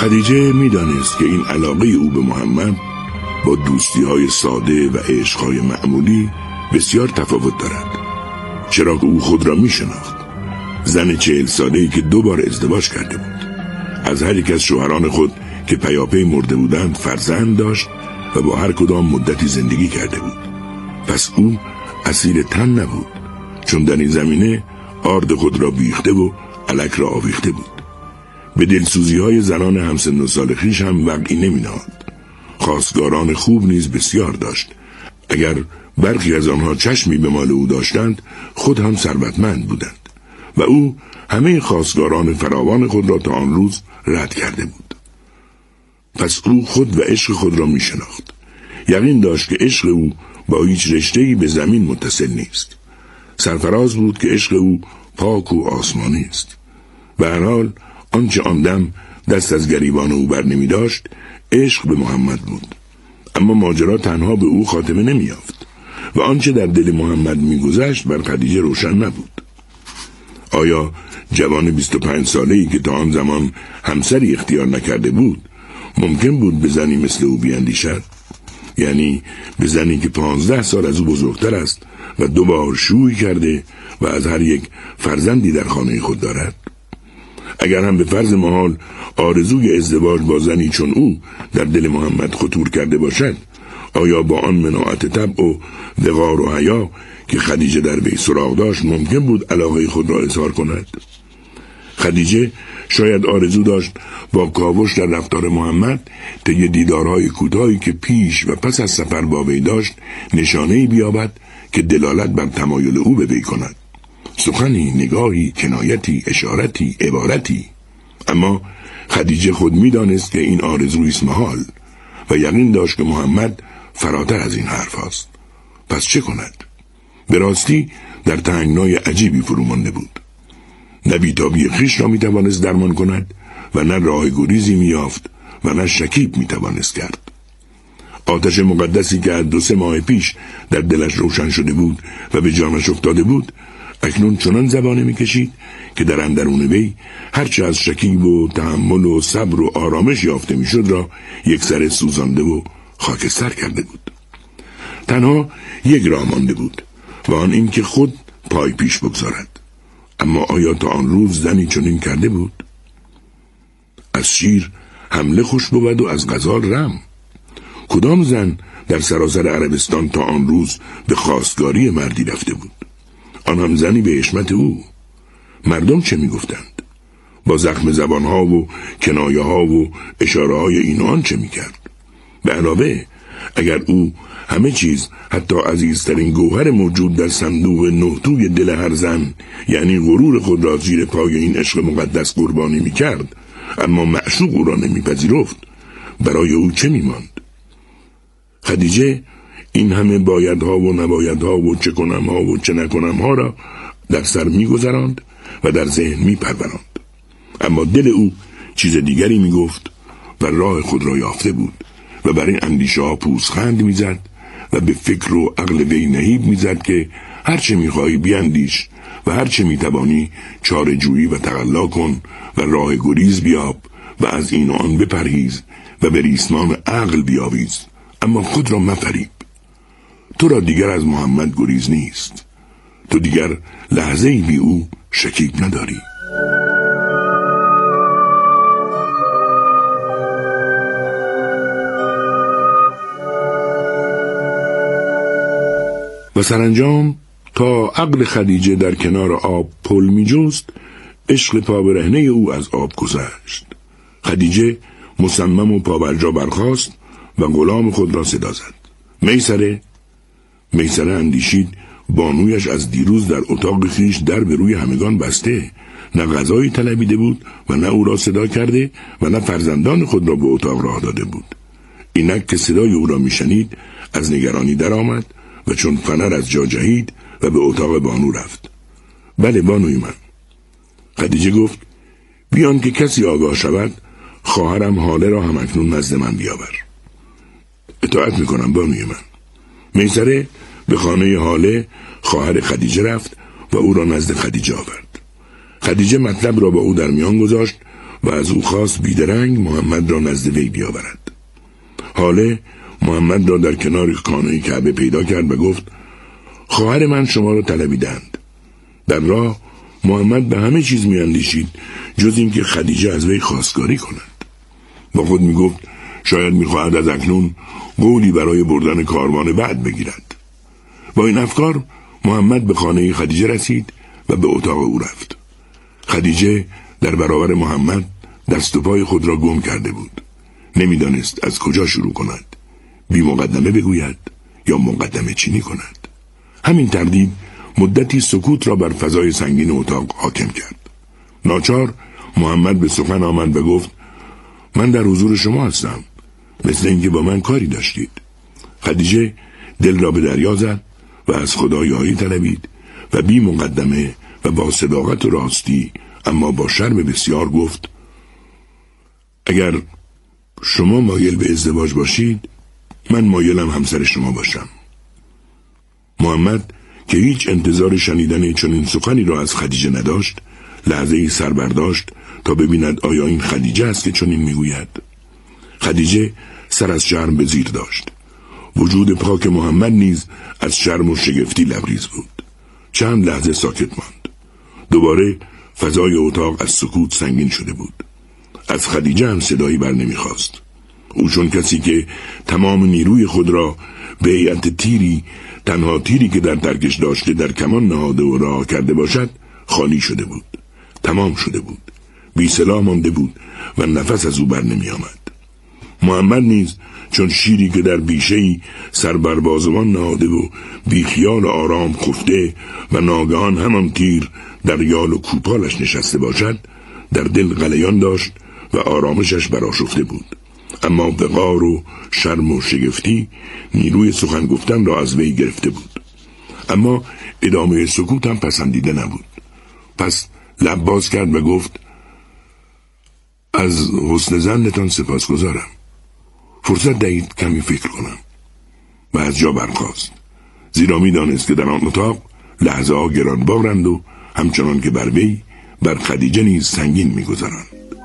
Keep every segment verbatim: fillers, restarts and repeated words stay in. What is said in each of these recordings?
خدیجه می‌دانست که این علاقه او به محمد با دوستی‌های ساده و عشق‌های معمولی بسیار تفاوت دارد، چرا که او خود را می‌شناخت. زن چهل ساله‌ای که دو بار ازدواج کرده بود، از هر یک از شوهران خود که پیاپی مرده بودند فرزند داشت و با هر کدام مدتی زندگی کرده بود. پس او اسیر تن نبود، چون در این زمینه آرد خود را بیخته و الک را آویخته بود. به دلسوزی‌های زنان همسن و سال خویش هم وقعی نمی‌نهاد. خواستگاران خوب نیز بسیار داشت. اگر برخی از آنها چشمی به مال او داشتند، خود هم ثروتمند بودند و او همه خواستگاران فراوان خود را تا آن روز رد کرده بود. پس او خود و عشق خود را می‌شناخت. یقین داشت که عشق او با هیچ رشته‌ای به زمین متصل نیست. سرفراز بود که عشق او پاک و آسمانی است. به هر حال آنچه آن دم دست از گریبان او بر نمی داشت عشق به محمد بود. اما ماجرا تنها به او خاتمه نمی یافت و آنچه در دل محمد می گذشت بر خدیجه روشن نبود. آیا جوان بیست و پنج ساله‌ای که تا آن زمان همسری اختیار نکرده بود ممکن بود به زنی مثل او بیندیشد؟ یعنی به زنی که پانزده سال از او بزرگتر است و دو بار شوی کرده و از هر یک فرزندی در خانه خود دارد؟ اگر هم به فرض محال آرزوی ازدواج با زنی چون او در دل محمد خطور کرده باشد، آیا با آن مناعت طبع و وقار و حیا که خدیجه در وی سراغ داشت ممکن بود علاقه خود را اظهار کند؟ خدیجه شاید آرزو داشت با کاوش در رفتار محمد طی دیدارهای کوتاهی که پیش و پس از سفر با وی داشت نشانه‌ای بیابد که دلالت بر تمایل او به وی کند. سخنی، نگاهی، کنایتی، اشارتی، عبارتی. اما خدیجه خود می‌دانست که این آرزوی است محال و یقین داشت که محمد فراتر از این حرف است. پس چه کند؟ به راستی در تنگنای عجیبی فرو مانده بود. نه بی‌تابی خویش را می‌توانست درمان کند و نه راه گریزی می‌یافت و نه شکیب می‌توانست کرد. آتش مقدسی که از دو سه ماه پیش در دلش روشن شده بود و به جانش افتاده بود اکنون چنان زبانه می‌کشید که در اندرون وی هرچه از شکیب و تحمل و صبر و آرامش یافته می‌شد را یک سر سوزانده و خاکستر کرده بود. تنها یک راه مانده بود و آن این که خود پای پیش بگذارد. اما آیا تا آن روز زنی چنین کرده بود؟ از شیر حمله خوش بود و از غزال رم. کدام زن در سراسر عربستان تا آن روز به خواستگاری مردی رفته بود؟ آن هم زنی به حشمت او. مردم چه می گفتند؟ با زخم زبانها و کنایه ها و اشاره های این آن چه می کرد؟ به علاوه اگر او همه چیز حتی عزیزترین گوهر موجود در صندوق نهتوی دل هر زن یعنی غرور خود را زیر پای این عشق مقدس قربانی می کرد اما معشوق او را نمی پذیرفت، برای او چه می ماند؟ خدیجه این همه بایدها و نبایدها و چه کنم ها و چه نکنم ها را در سر می گذراند و در ذهن می پروراند. اما دل او چیز دیگری می گفت و راه خود را یافته بود و بر این اندیشه ها پوزخند می زد و به فکر و عقل وی نهیب می زد که هرچه می خواهی بیندیش و هرچه می توانی چاره جویی و تقلا کن و راه گریز بیاب و از این و آن بپرهیز و به ریسمان عقل بیاویز، اما خود را مفریب. تو را دیگر از محمد گریز نیست. تو دیگر لحظه‌ای بی او شکیب نداری. و سرانجام تا عقل خدیجه در کنار آب پل می جست، عشق پابرهنه او از آب گذشت. خدیجه مصمم و پابرجا برخاست و غلام خود را صدا زد. میسره. میسره اندیشید بانویش از دیروز در اتاق خویش در به روی همگان بسته، نه غذایی طلبیده بود و نه او را صدا کرده و نه فرزندان خود را به اتاق راه داده بود. اینک که صدای او را میشنید از نگرانی در آمد و چون فنر از جا جهید و به اتاق بانو رفت. بله بانوی من. خدیجه گفت بیان که کسی آگاه شود خواهرم حاله را هم اکنون نزد من بیاور. اطاعت میکنم بانوی من. میسره به خانه حاله خواهر خدیجه رفت و او را نزد خدیجه آورد. خدیجه مطلب را با او در میان گذاشت و از او خواست بیدرنگ محمد را نزد وی بیاورد. حاله محمد را در کنار خانه کعبه پیدا کرد و گفت خواهر من شما را طلبیدند. در راه محمد به همه چیز میاندیشید جز اینکه خدیجه از وی خواستگاری کند. با خود میگفت شاید میخواهد از اکنون قولی برای بردن کاروان بعد بگیرد. با این افکار محمد به خانه خدیجه رسید و به اتاق او رفت. خدیجه در برابر محمد دست و پای خود را گم کرده بود. نمیدانست از کجا شروع کند، بی مقدمه بگوید یا مقدمه چینی کند. همین تردید مدتی سکوت را بر فضای سنگین اتاق حاکم کرد. ناچار محمد به سخن آمد و گفت من در حضور شما هستم، مثل اینکه با من کاری داشتید. خدیجه دل را به دریا زد و از خدا یاری طلبید و بی مقدمه و با صداقت و راستی اما با شرم بسیار گفت اگر شما مایل به ازدواج باشید من مایلم همسر شما باشم. محمد که هیچ انتظار شنیدن چنین سخنی را از خدیجه نداشت لحظه‌ای سر برداشت تا ببیند آیا این خدیجه است که چنین میگوید. خدیجه سر از شرم به زیر داشت. وجود پاک محمد نیز از شرم و شگفتی لبریز بود. چند لحظه ساکت ماند. دوباره فضای اتاق از سکوت سنگین شده بود. از خدیجه هم صدایی بر نمیخواست. او چون کسی که تمام نیروی خود را به هیئت تیری، تنها تیری که در ترکش داشته در کمان نهاده و رها کرده باشد، خالی شده بود. تمام شده بود. بی سلاح مانده بود و نفس از او بر نمی آمد. محمد نیز چون شیری که در بیشه‌ای سر بر بازوان نهاده و بی خیال آرام خفته و ناگهان همان تیر در یال و کوپالش نشسته باشد، در دل غلیان داشت و آرامشش برآشفته بود. اما وقار و شرم و شگفتی نیروی سخن گفتن را از وی گرفته بود. اما ادامه سکوت هم پسندیده نبود. پس لب باز کرد و گفت از حسن ظنتان سپاسگزارم. فرصت دهید کمی فکر کنم. و از جا برخاست، زیرا می دانست که در آن اتاق لحظه ها گرانبارند و همچنان که بر وی بر خدیجه نیز سنگین می گذارند.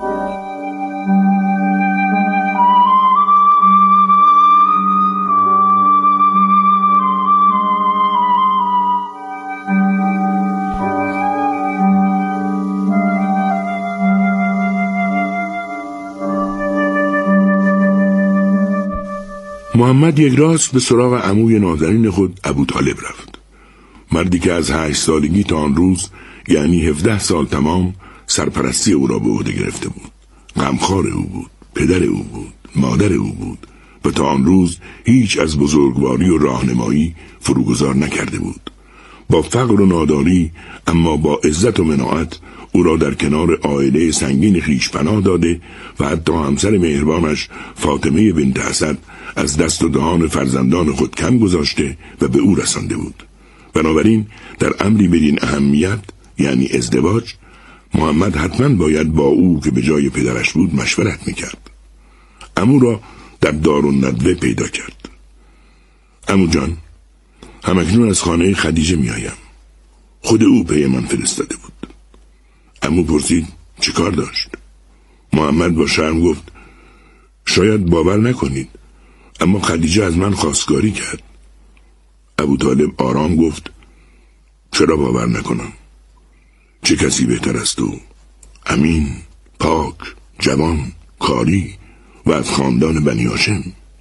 محمد یک راست به سراغ عموی نازنین خود ابوطالب رفت. مردی که از هشت سالگی تا آن روز یعنی هفده سال تمام سرپرستی او را به عهده گرفته بود. غمخوار او بود، پدر او بود، مادر او بود و تا آن روز هیچ از بزرگواری و راهنمایی فروگذار نکرده بود. با فقر و ناداری اما با عزت و مناعت او را در کنار عائله سنگین خویش پناه داده و حتی همسر مهربانش فاطمه بنت اسد از دست و دهان فرزندان خود کم گذاشته و به او رسانده بود. بنابراین در امری بدین اهمیت یعنی ازدواج محمد حتما باید با او که به جای پدرش بود مشورت میکرد. عمو را در دارالندوه پیدا کرد. عمو جان، همکنون از خانه خدیجه میایم. خود او پی من فرستاده بود. عمو پرسید چه کار داشت؟ محمد با شرم گفت شاید باور نکنید اما خدیجه از من خواستگاری کرد. ابوطالب آرام گفت چرا باور نکنم؟ چه کسی بهتر از تو؟ امین، پاک، جوان، کاری و از خاندان بنی هاشم.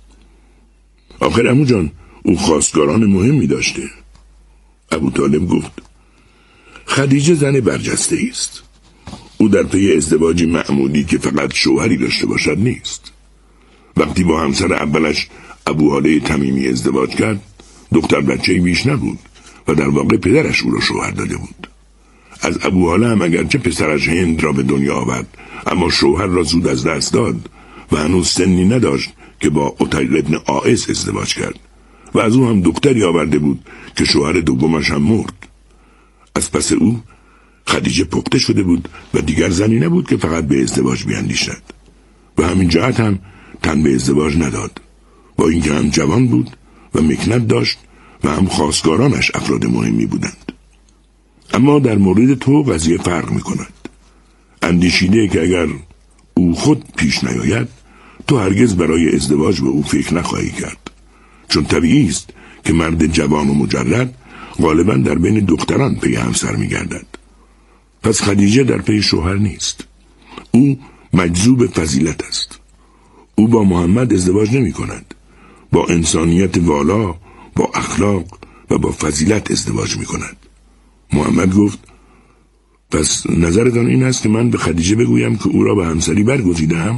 آخر عمو جان او خواستگاران مهمی داشته. ابوطالب گفت خدیجه زن برجسته است. او در پی ازدواجی معمولی که فقط شوهری داشته باشد نیست. وقتی با همسر اولش ابوهاله تمیمی ازدواج کرد دختر بچه‌ای بیش نبود و در واقع پدرش او را شوهر داده بود. از ابوهاله هم اگرچه پسرش هند را به دنیا آورد اما شوهر را زود از دست داد و هنوز سنی نداشت که با عتیق ابن عائس ازدواج کرد و از او هم دختری آورده بود که شوهر دومش هم مرد. از پس او خدیجه پخته شده بود و دیگر زنی نبود که فقط به ازدواج بیاندیشد و همین جهت هم تن به ازدواج نداد. با اینکه هم جوان بود و مکنت داشت و هم خواستگارانش افراد مهمی بودند. اما در مورد تو قضیه فرق می کند. اندیشیده که اگر او خود پیش نیاید، تو هرگز برای ازدواج به او فکر نخواهی کرد، چون طبیعی است که مرد جوان و مجرد غالبا در بین دختران پی همسر می‌گردد. پس خدیجه در پی شوهر نیست. او مجذوب فضیلت است. او با محمد ازدواج نمی کند. با انسانیت والا، با اخلاق و با فضیلت ازدواج می کند. محمد گفت: پس نظرتان این است که من به خدیجه بگویم که او را به همسری برگزیدم؟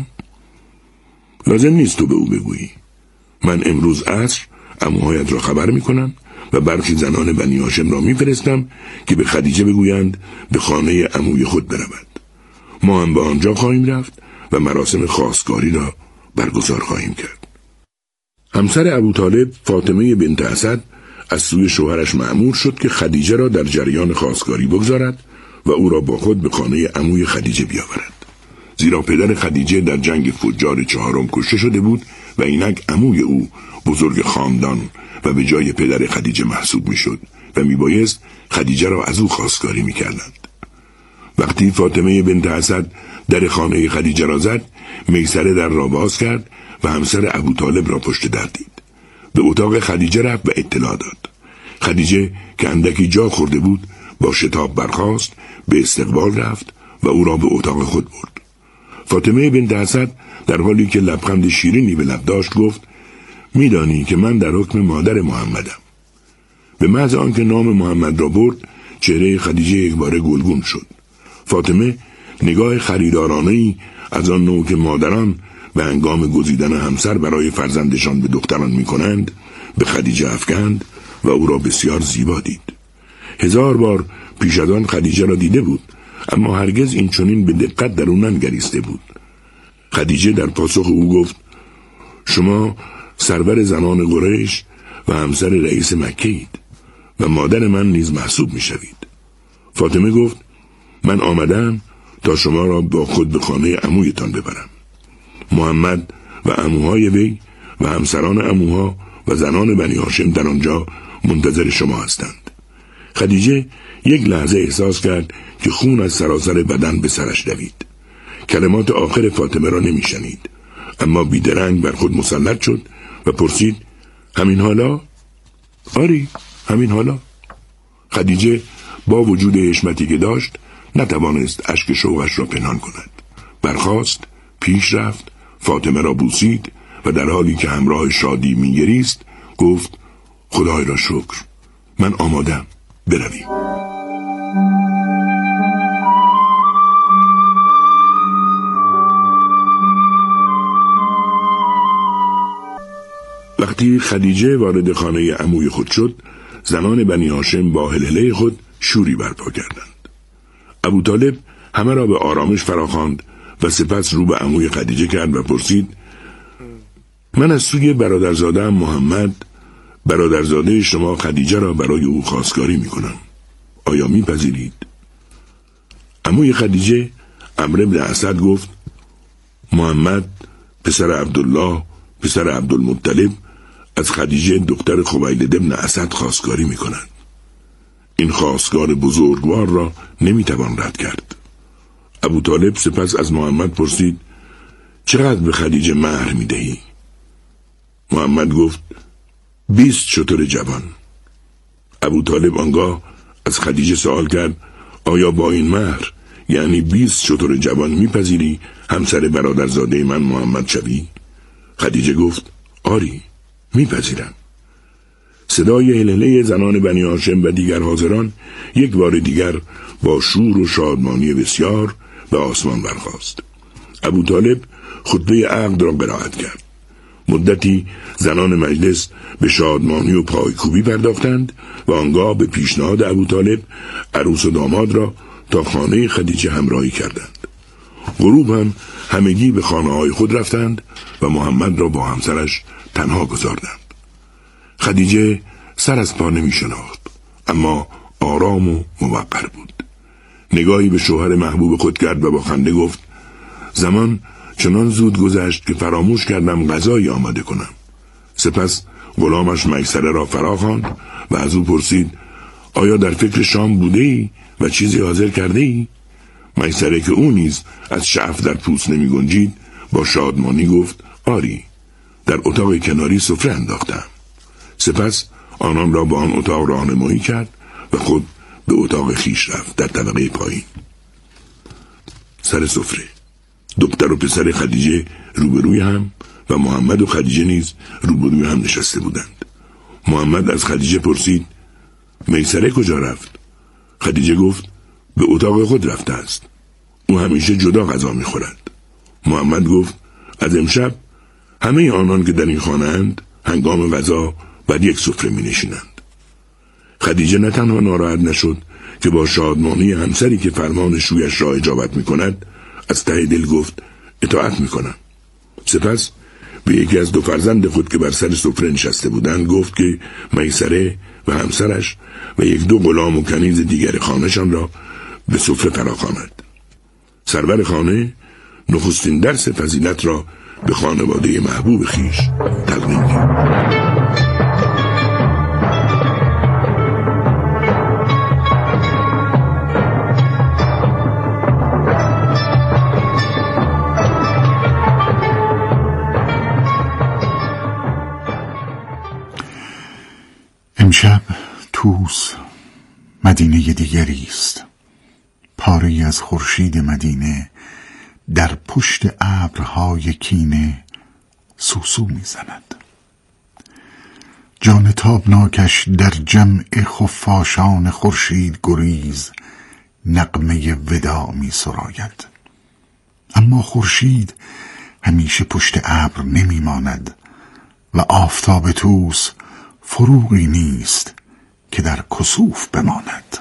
لازم نیست تو به او بگویی. من امروز عصر عموهایت را خبر می کنم و برخی زنان بنی هاشم را می فرستم که به خدیجه بگویند به خانه عموی خود برود. ما هم به آنجا خواهیم رفت و مراسم خواستگاری را برگزار خواهیم کرد. همسر ابوطالب، فاطمه بنت اسد، از سوی شوهرش مأمور شد که خدیجه را در جریان خواستگاری بگذارد و او را با خود به خانه عموی خدیجه بیاورد. زیرا پدر خدیجه در جنگ فجار چهارم کشته شده بود و اینک عموی او بزرگ خاندان و به جای پدر خدیجه محسوب میشد و میبایست خدیجه را از او خواستگاری میکردند. وقتی فاطمه بنت اسد در خانه خدیجه را زد، میسره در را باز کرد و همسر ابوطالب را پشت در دید. به اتاق خدیجه رفت و اطلاع داد. خدیجه که اندکی جا خورده بود با شتاب برخاست، به استقبال رفت و او را به اتاق خود برد. فاطمه بنت اسد در حالی که لبخند شیرینی به لب داشت گفت: میدانی که من در حکم مادر محمدم. به محض آنکه نام محمد را برد، چهره خدیجه یک باره گلگون شد. فاطمه نگاه خریدارانه‌ای از آن نوع که مادران به هنگام گزیدن همسر برای فرزندشان به دختران می‌کنند به خدیجه افکند و او را بسیار زیبا دید. هزار بار پیش از آن خدیجه را دیده بود، اما هرگز این چنین به دقت در او ننگریسته بود. خدیجه در پاسخ او گفت: شما سرور زنان قریش و همسر رئیس مکه اید و مادر من نیز محسوب می‌شوید. فاطمه گفت: من آمدم تا شما را با خود به خانه عمویتان ببرم. محمد و عموهای وی و همسران عموها و زنان بنی هاشم در آنجا منتظر شما هستند. خدیجه یک لحظه احساس کرد که خون از سراسر بدن به سرش دوید. کلمات آخر فاطمه را نمی‌شنید، اما بیدرنگ بر خود مسلط شد و پرسید: همین حالا؟ آری، همین حالا. خدیجه با وجود حشمتی که داشت نتوانست اشک شوقش را پنهان کند. برخاست، پیش رفت، فاطمه را بوسید و در حالی که همراه شادی می‌گریست گفت: خدای را شکر، من آمادم، برویم. وقتی خدیجه وارد خانه عموی خود شد، زنان بنی هاشم با هلهله خود شوری برپا کردند. ابوطالب همه را به آرامش فراخواند و سپس رو به عموی خدیجه کرد و پرسید: من از سوی برادرزاده‌ام محمد، برادرزاده شما خدیجه را برای او خواستگاری می کنم. آیا می پذیرید؟ عموی خدیجه عمرو بن اسد گفت: محمد پسر عبدالله پسر عبدالمطلب از خدیجه دختر خویلد بن اسد خواستگاری می کند. این خواستگار بزرگوار را نمی توان رد کرد. ابوطالب سپس از محمد پرسید: چقدر به خدیجه مهر می دهی؟ محمد گفت: بیست شتر جوان. ابوطالب آنگاه از خدیجه سوال کرد: آیا با این مهر، یعنی بیست شتر جوان، میپذیری همسر برادرزاده من محمد شوی؟ خدیجه گفت: آری، میپذیرم. صدای هلهله زنان بنی هاشم و دیگر حاضران یک بار دیگر با شور و شادمانی بسیار به آسمان برخاست. ابوطالب خطبه عقد را قرائت کرد. مدتی زنان مجلس به شادمانی و پایکوبی پرداختند و آنگاه به پیشنهاد ابوطالب عروس و داماد را تا خانه خدیجه همراهی کردند. غروب هم همگی به خانه های خود رفتند و محمد را با همسرش تنها گذاردند. خدیجه سر از پا نمی شناخت، اما آرام و موقر بود. نگاهی به شوهر محبوب خود کرد و با خنده گفت: زمان چنان زود گذشت که فراموش کردم غذایی آماده کنم. سپس غلامش میسره را فراخواند و از او پرسید: آیا در فکر شام بوده ای و چیزی حاضر کرده ای؟ میسره که او نیز از شعف در پوست نمی گنجید با شادمانی گفت آری، در اتاق کناری سفره انداختم. سپس آنان را به آن اتاق راهنمایی کرد و خود به اتاق خیش رفت در طبقه پایین. سر سفره دختر و پسر خدیجه روبروی هم و محمد و خدیجه نیز روبروی هم نشسته بودند. محمد از خدیجه پرسید میسره کجا رفت؟ خدیجه گفت به اتاق خود رفته است. او همیشه جدا غذا می‌خورد. محمد گفت از امشب همه آنان که در این خانه اند هنگام غذا بر یک سفره می‌نشینند. خدیجه نه تنها ناراحت نشد که با شادمانی همسری که فرمان شویش را اجابت می‌کند از ته دل گفت اطاعت می‌کنم. سپس به یکی از دو فرزند خود که بر سر سفره نشسته بودند گفت که میسره و همسرش و یک دو غلام و کنیز دیگر خانه‌شان را به سفره فراخواند. سرور خانه نخستین درس فضیلت را به خانواده محبوب خیش تقدیم کرد. امشب طوس مدینه دیگری است. پاره‌ای از خورشید مدینه در پشت ابرهای کینه سوسو می‌زند. جان تابناکش در جمع خفاشان خورشید گریز نغمه وداع می‌سراید. اما خورشید همیشه پشت ابر نمی‌ماند و آفتاب طوس فروغی نیست که در کسوف بماند.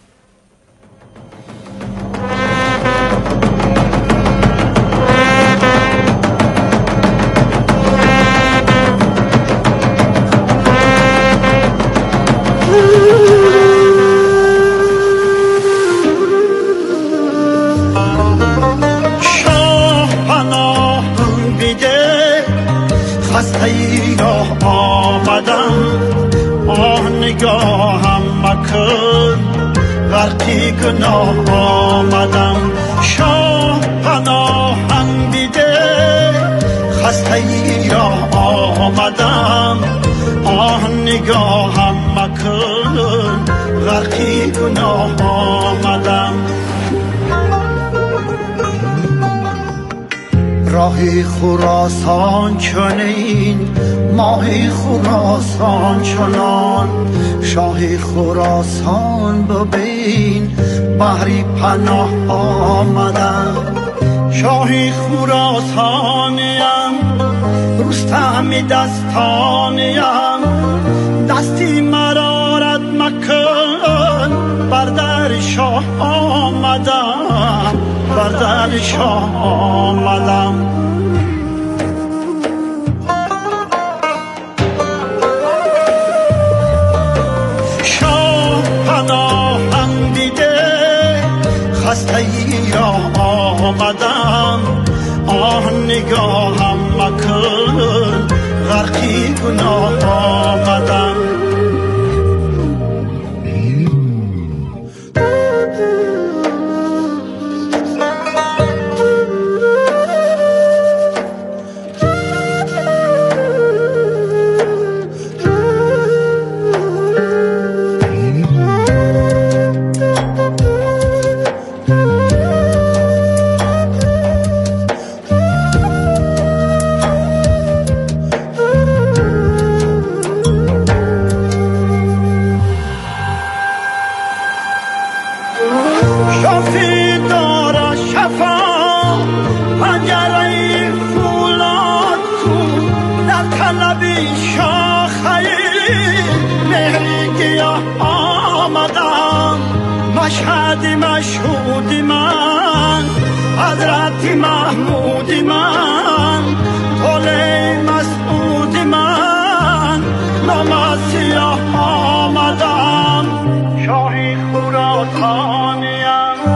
شاه پناهم بیده خسته ای را آمدم، آه نگاهم مکن غرقی گناه آمدم. شاه پناهم بیده خسته ای را آمدم، آه نگاهم مکن غرقی گناه آمدم. راه خراسان چنین ماه خراسان چنان، شاه خراسان ببین بحری پناه آمدم. شاه خراسانیم رستمی دستانیم، دستی مرارت مکن بر در شاه آمدم، بر در شاه آمدم. شاه پناهم دیده خسته ای را آمدم، آه نگاهم مکن غرقی گناه آمدم. شفی داره شفا پنجره فولاد کو، در طلبی شاخه مهری گیاه آمدم. مشهدی مشهودی من، حضرت محمودی من، طوله مسعودی من، نام سیاه آمدم. شاهی خراسانیم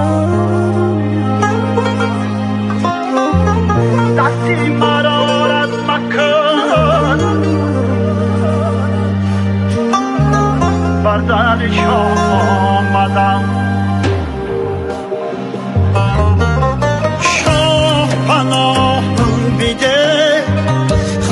دستی مرارت مکن بر در شاه آمدم.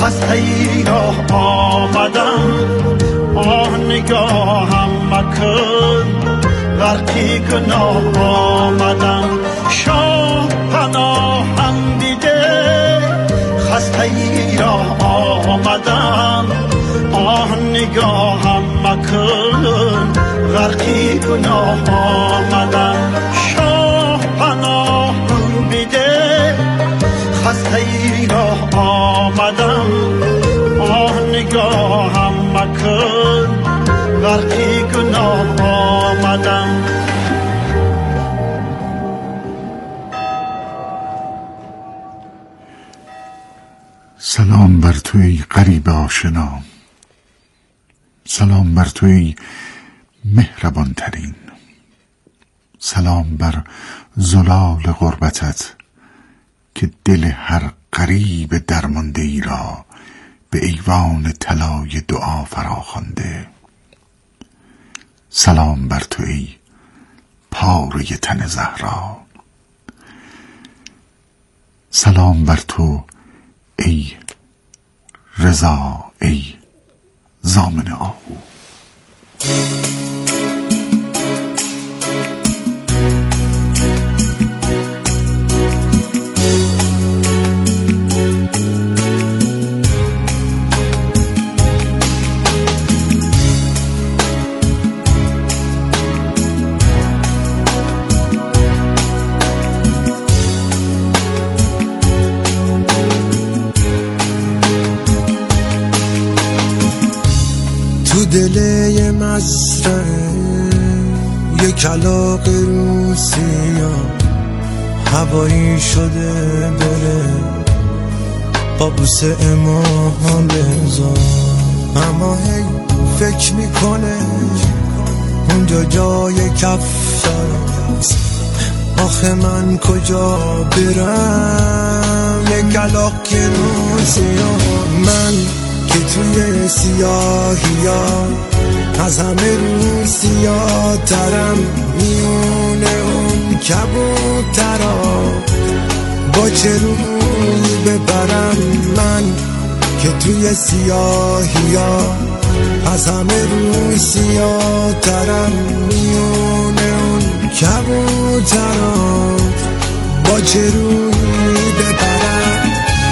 خسته راه آمدم آه نگاهم مکن غرقی گناه آمدم شاه پناهم دیده خسته راه آمدم آه نگاهم مکن غرقی گناه آمدم شاه پناهم دیده خسته راه آمدم آه نگاهم مکن غرقی گناه آمدم سلام بر تو ای غریب آشنا، سلام بر تو ای مهربان ترین، سلام بر زلال غربتت که دل هر غریب درمانده ای را به ایوان طلای دعا فراخوانده. سلام بر تو ای پاره تن زهرا، سلام بر تو ای رضا، ای ضامن آهو. دل مزرعه یک کلاغ روسیا هوایی شده بره قابوس امام بزار، اما هی فکر میکنه اونجا جای کفترست، آخه من کجا برم یک کلاغ روسیا. من که توی سیاهی ها از همه رو سیاه ترم، میونه اون کبوترا با چه روی ببرم. من که توی سیاهی ها از همه رو سیاه ترم، میونه اون کبوترا با چه روی ببرم.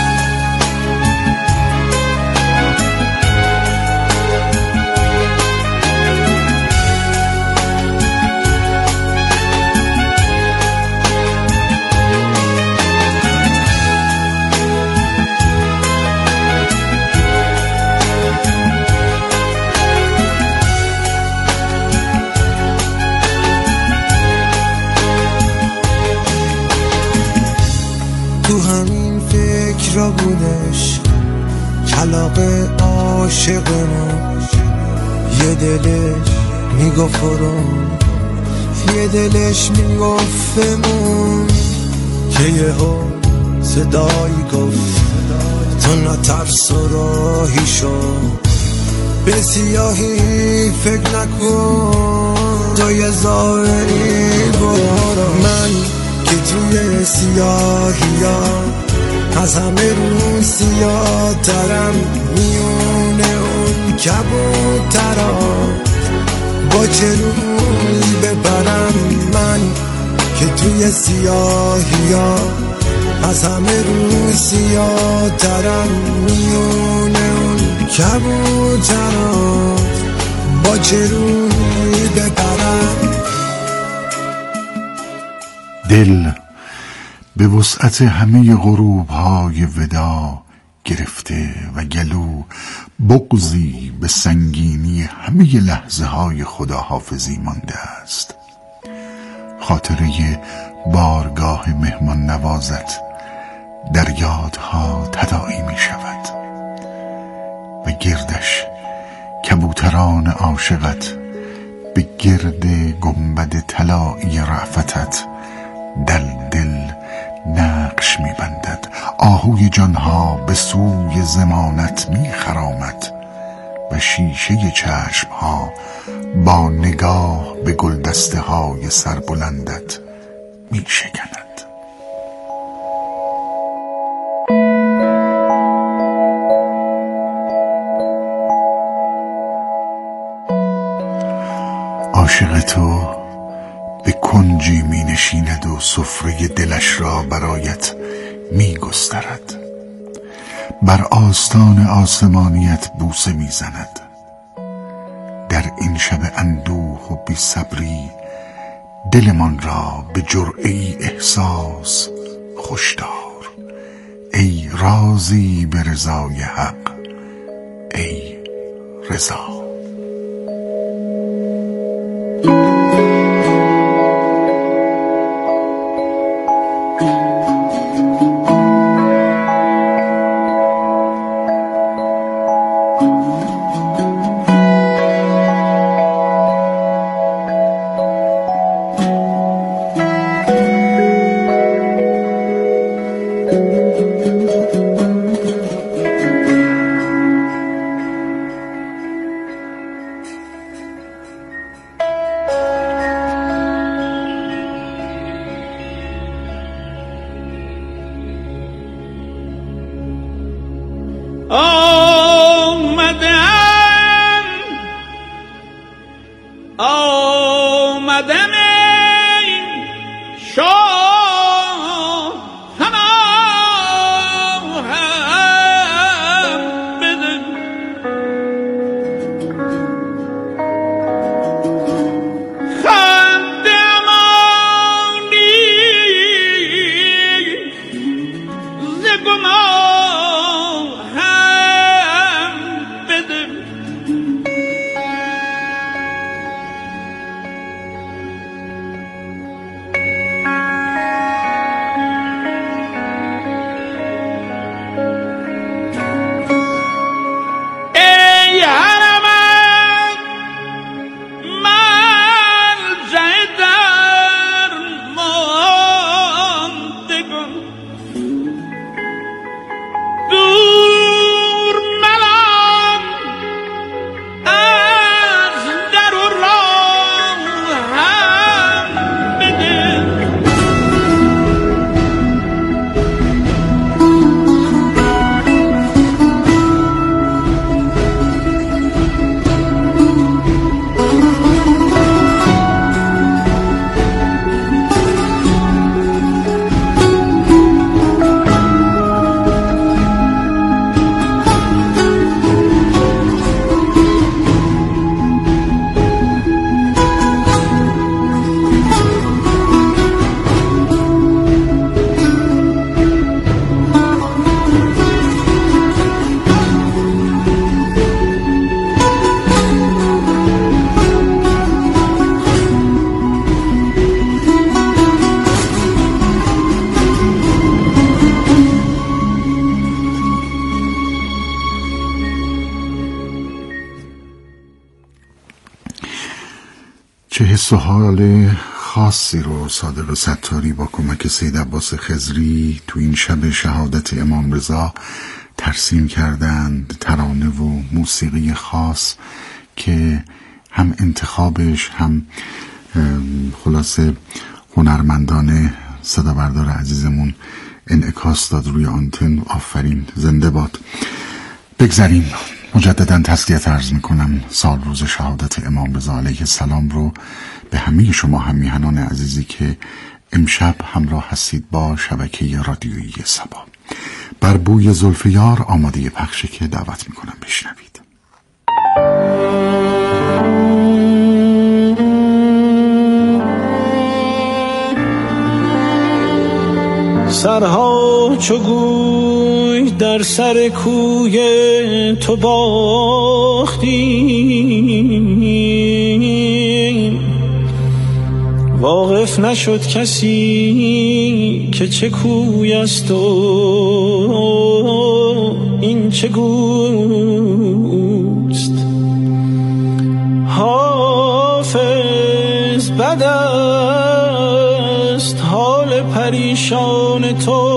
تو همین فکر را بودش کلاغ عاشقمون، یه دلش میگفت رو یه دلش میگفتمون، که یه ها صدایی گفت تو نترس و راهی شو، به سیاهی فکر نکن تو یه ظاهری برو. من که توی سیاهی ها از همه رو سیاه ترم، میونه اون کبوترا با چه روی ببرم. من که توی سیاهی ها از همه رو سیاه ترم، میونه اون کبوترا با چه روی ببرم. دل به وسعت همه غروب های ودا گرفته و گلو بغضی به سنگینی همه لحظه های خداحافظی مانده است. خاطره بارگاه مهمان نوازت در یادها تداعی می شود و گردش کبوتران عاشقت به گرد گنبد طلایی رأفتت در دل نقش می بندد. آهوی جانها به سوی زمانت می خرامد و شیشه چشمها با نگاه به گلدسته های سربلندت می شکند. عاشق تو به کنجی می نشیند و سفره دلش را برایت می گسترد، بر آستان آسمانیت بوسه می زند. در این شب اندوه و بی صبری دلمان را به جرعه‌ای احساس خوشدار، ای راضی به رضای حق، ای رضا. آمدم ای شاه همه هم بده، خنده امانی ز گناه هم بده. چه حس و حال خاصی رو صادق ستاری با کمک سید عباس خضری تو این شب شهادت امام رضا ترسیم کردند. ترانه و موسیقی خاص که هم انتخابش هم خلاصه هنرمندانه صدا بردار عزیزمون انعکاس داد روی آنتن. آفرین، زنده باد. بگذاریم مجددا تسلیت عرض میکنم. سال روز شهادت امام رضا علیه السلام رو به همه شما هم میهنان عزیزی که امشب همراه هستید با شبکه رادیویی صبا. بر بوی زلف یار آماده پخشه که دعوت میکنم بشنوید. سرها چو گوی در سر کوی تو باختیم، واقف نشد کسی که چه کوی است و این چه گوست. حافظ بد است حال پریشان تو،